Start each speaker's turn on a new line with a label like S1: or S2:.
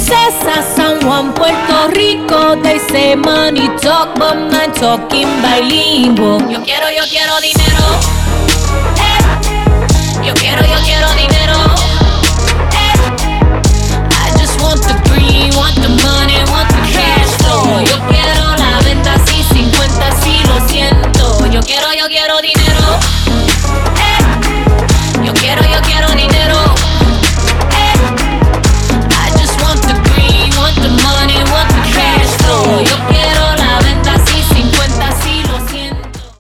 S1: Princesa, San Juan, Puerto Rico. They say money talk, but man talking bilingual. Yo quiero dinero.